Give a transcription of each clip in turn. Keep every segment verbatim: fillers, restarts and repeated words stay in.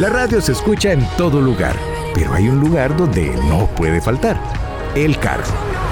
La radio se escucha en todo lugar, pero hay un lugar donde no puede faltar: el carro.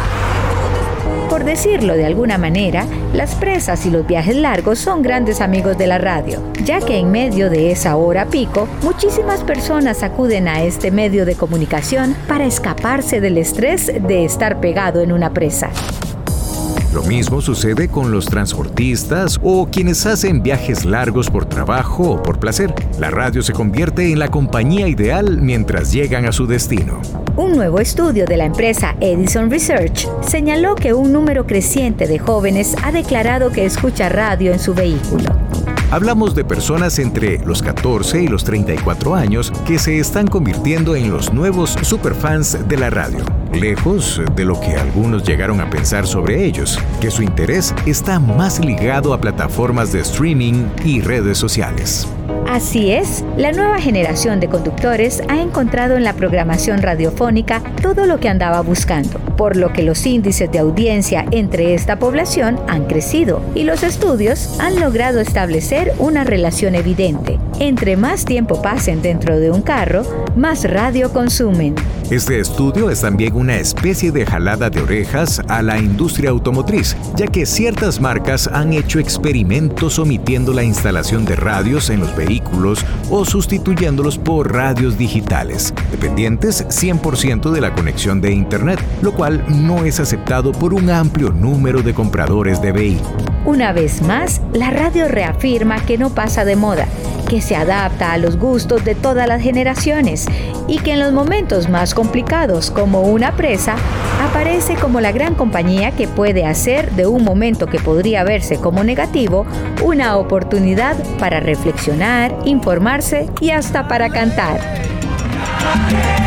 Por decirlo de alguna manera, las presas y los viajes largos son grandes amigos de la radio, ya que en medio de esa hora pico, muchísimas personas acuden a este medio de comunicación para escaparse del estrés de estar pegado en una presa. Lo mismo sucede con los transportistas o quienes hacen viajes largos por trabajo o por placer. La radio se convierte en la compañía ideal mientras llegan a su destino. Un nuevo estudio de la empresa Edison Research señaló que un número creciente de jóvenes ha declarado que escucha radio en su vehículo. Hablamos de personas entre los catorce y los treinta y cuatro años que se están convirtiendo en los nuevos superfans de la radio, lejos de lo que algunos llegaron a pensar sobre ellos, que su interés está más ligado a plataformas de streaming y redes sociales. Así es, la nueva generación de conductores ha encontrado en la programación radiofónica todo lo que andaba buscando, por lo que los índices de audiencia entre esta población han crecido y los estudios han logrado establecer una relación evidente. Entre más tiempo pasen dentro de un carro, más radio consumen. Este estudio es también una especie de jalada de orejas a la industria automotriz, ya que ciertas marcas han hecho experimentos omitiendo la instalación de radios en los vehículos o sustituyéndolos por radios digitales, dependientes cien por ciento de la conexión de Internet, lo cual no es aceptado por un amplio número de compradores de vehículos. Una vez más, la radio reafirma que no pasa de moda, que se adapta a los gustos de todas las generaciones y que en los momentos más complicados, como una presa, aparece como la gran compañía que puede hacer de un momento que podría verse como negativo una oportunidad para reflexionar, informarse y hasta para cantar.